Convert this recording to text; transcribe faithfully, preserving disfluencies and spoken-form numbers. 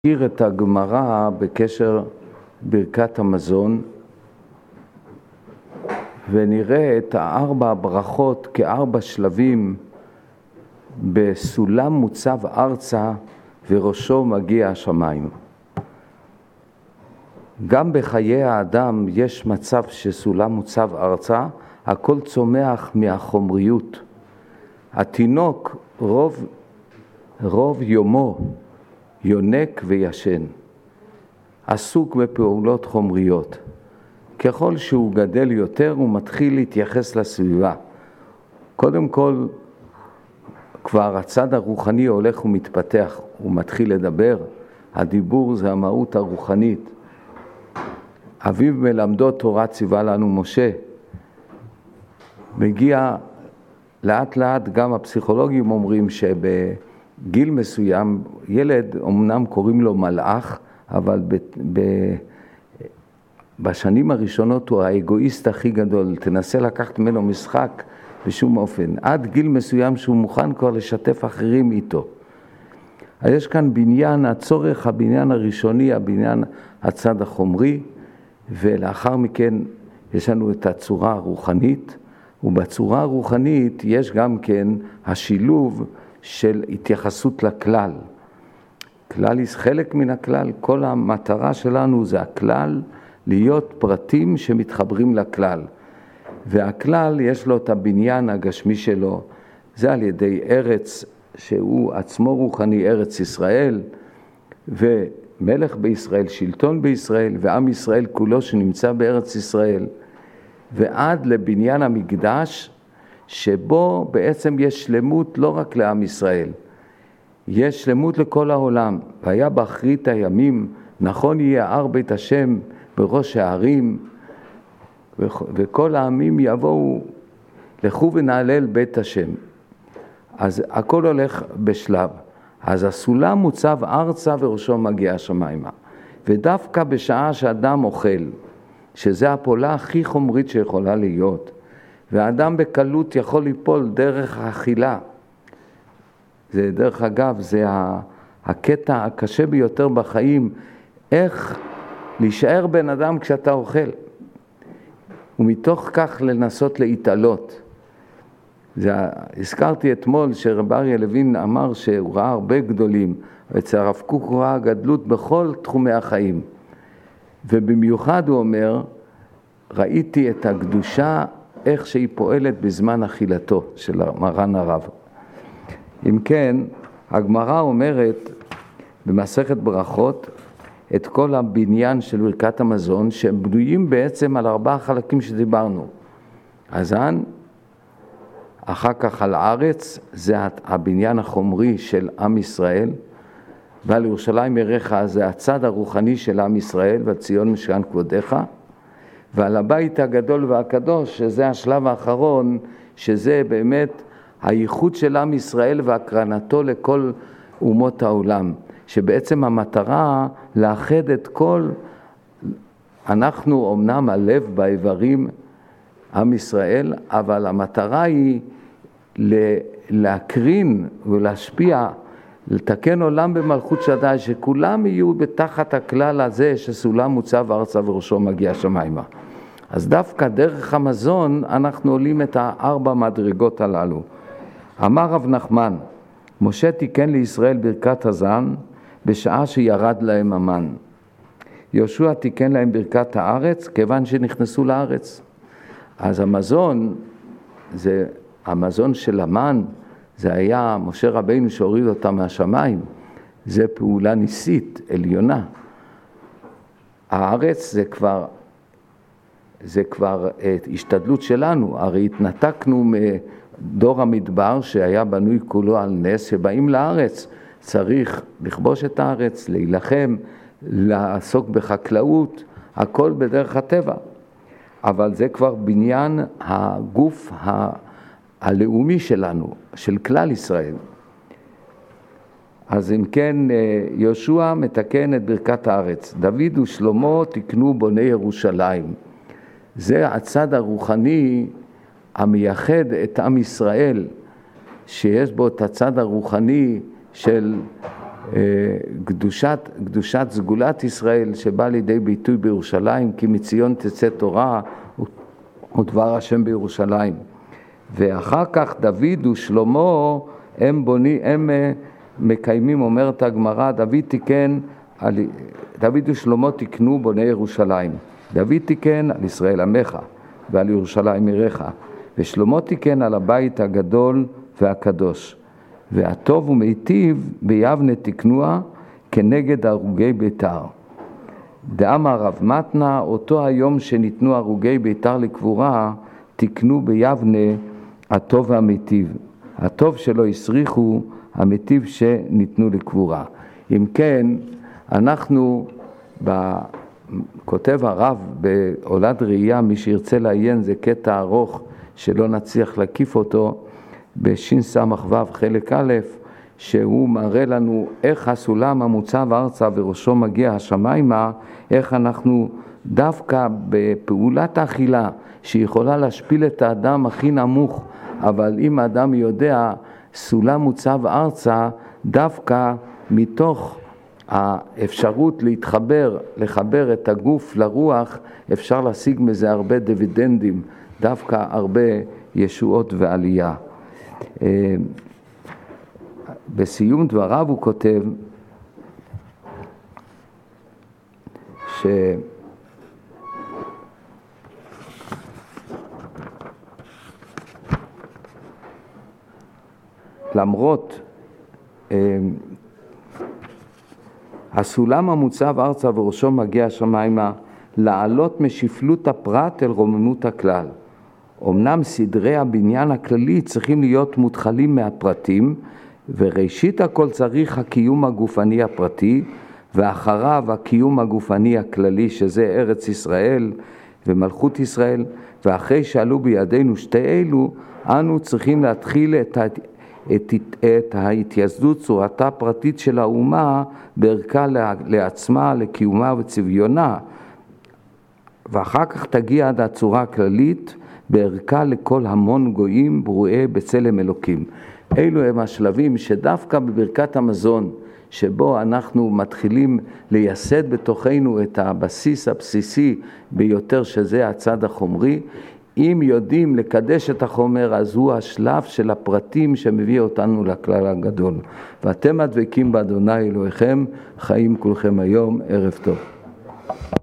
נזכיר את הגמרא בקשר ברכת המזון ונראה את הארבע הברכות כארבע שלבים בסולם מוצב ארצה וראשו מגיע השמיים. גם בחיי האדם יש מצב שסולם מוצב ארצה, הכל צומח מהחומריות. התינוק רוב, רוב יומו יונק וישן, עסוק בפעולות חומריות. ככל שהוא גדל יותר הוא מתחיל להתייחס לסביבה. קודם כל כבר הצד הרוחני הולך ומתפתח, הוא מתחיל לדבר. הדיבור זה המהות הרוחנית. אביו מלמדו תורה ציווה לנו משה. מגיע לאט לאט, גם הפסיכולוגים אומרים שבגיל מסוים ילד אמנם קוראים לו מלאך, אבל ב, ב, בשנים הראשונות הוא האגואיסט הכי גדול. תנסה לקחת ממנו משחק בשום אופן, עד גיל מסוים שהוא מוכן כבר לשתף אחרים איתו. אז יש כאן בניין, הצורך הבניין הראשוני, הבניין הצד החומרי, ולאחר מכן יש לנו את הצורה הרוחנית, ובצורה הרוחנית יש גם כן השילוב של התייחסות לכלל. כלל, חלק מן הכלל, כל המטרה שלנו זה הכלל, להיות פרטים שמתחברים לכלל. והכלל יש לו את הבניין הגשמי שלו, זה על ידי ארץ שהוא עצמו רוחני, ארץ ישראל, ומלך בישראל, שלטון בישראל, ועם ישראל כולו שנמצא בארץ ישראל, ועד לבניין המקדש, שבו בעצם יש שלמות לא רק לעם ישראל, יש שלמות לכל העולם. והיה באחרית הימים, נכון יהיה הר בית השם בראש הערים, וכל העמים יבואו, לכו ונעלל בית השם. אז הכל הולך בשלב. אז הסולם מוצב ארצה וראשו מגיע השמיימה. ודווקא בשעה שאדם אוכל, שזה הפעולה הכי חומרית שיכולה להיות, והאדם בקלות יכול ליפול דרך האכילה. זה דרך אגב, זה הקטע הקשה ביותר בחיים, איך להישאר בן אדם כשאתה אוכל. ומתוך כך לנסות להתעלות. זה, הזכרתי אתמול שרב אריה לוין אמר שהוא ראה הרבה גדולים, ואצל הרב קוק הוא ראה גדלות בכל תחומי החיים. ובמיוחד הוא אומר, ראיתי את הקדושה איך שהיא פועלת בזמן אכילתו של מרן הרב. אם כן, הגמרא אומרת במסכת ברכות את כל הבניין של ברכת המזון, שהם בנויים בעצם על ארבעה חלקים שדיברנו. הזן, אחר כך על הארץ, זה הבניין החומרי של עם ישראל, ועל ירושלים ירך זה הצד הרוחני של עם ישראל, והציון משכן כבודך, ועל הבית הגדול והקדוש, שזה השלב האחרון, שזה באמת הייחוד של עם ישראל והקרנתו לכל אומות העולם, שבעצם המטרה לאחד את כל, אנחנו אמנם הלב באיברים עם ישראל, אבל המטרה היא להקרין ולהשפיע, לתקן עולם במלכות שדי, שכולם יהיו בתחת הכלל הזה שסולם מוצב ארצה וראשו מגיע השמיימה. אז דווקא דרך המזון אנחנו עולים את הארבע מדרגות הללו. אמר רב נחמן, משה תיקן לישראל ברכת הזן בשעה שירד להם המן. יהושע תיקן להם ברכת הארץ כיוון שנכנסו לארץ. אז המזון, זה המזון של המן, זה היה משה רבינו שהוריד אותה מהשמיים, זה פעולה ניסית, עליונה. הארץ זה כבר, זה כבר השתדלות שלנו, הרי התנתקנו מדור המדבר שהיה בנוי כולו על נס, שבאים לארץ, צריך לכבוש את הארץ, להילחם, לעסוק בחקלאות, הכל בדרך הטבע. אבל זה כבר בניין הגוף ה... הלאומי שלנו, של כלל ישראל. אז אם כן, יהושע מתקן את ברכת הארץ. דוד ושלמה תקנו בוני ירושלים. זה הצד הרוחני המייחד את עם ישראל, שיש בו את הצד הרוחני של קדושת, קדושת סגולת ישראל שבא לידי ביטוי בירושלים, כי מציון תצא תורה ודבר השם בירושלים. ואחר כך דוד ושלמה הם בוני, הם מקיימים, אומרת הגמרא, דוד תיקן, על, דוד ושלמה תקנו בוני ירושלים. דוד תיקן על ישראל עמך ועל ירושלים עירך, ושלמה תיקן על הבית הגדול והקדוש. והטוב ומיטיב ביבנה תקנוה כנגד הרוגי ביתר. דאמר רב מתנה, אותו היום שניתנו הרוגי ביתר לקבורה, תקנו ביבנה הטוב והמיטיב. הטוב שלא הסריחו, המיטיב שניתנו לקבורה. אם כן, אנחנו, כותב הרב בעולת ראייה, מי שירצה לעיין, זה קטע ארוך שלא נצליח להקיף אותו, בשין סמך וו חלק א', שהוא מראה לנו איך הסולם המוצב ארצה וראשו מגיע השמיימה, איך אנחנו דווקא בפעולת האכילה שיכולה להשפיל את האדם הכי נמוך, אבל אם האדם יודע סולם מוצב ארצה, דווקא מתוך האפשרות להתחבר, לחבר את הגוף לרוח, אפשר להשיג מזה הרבה דיבידנדים, דווקא הרבה ישועות ועלייה. בסיום דבריו הוא כותב ש למרות הסולם המוצב ארצה וראשו מגיע השמיימה, לעלות משפלות הפרט אל רוממות הכלל. אמנם סדרי הבניין הכללי צריכים להיות מותחלים מהפרטים, וראשית הכל צריך הקיום הגופני הפרטי, ואחריו הקיום הגופני הכללי, שזה ארץ ישראל ומלכות ישראל, ואחרי שעלו בידינו שתי אלו, אנו צריכים להתחיל את, ה... את... את ההתייסדות צורתה הפרטית של האומה, בערכה לעצמה, לקיומה וצביונה, ואחר כך תגיע עד הצורה הכללית, בערכה לכל המון גויים ברואי בצלם אלוקים. אלו הם השלבים שדווקא בברכת המזון, שבו אנחנו מתחילים לייסד בתוכנו את הבסיס הבסיסי ביותר, שזה הצד החומרי, אם יודעים לקדש את החומר, אז הוא השלב של הפרטים שמביא אותנו לכלל הגדול. ואתם הדבקים באדוני אלוהיכם, חיים כולכם היום, ערב טוב.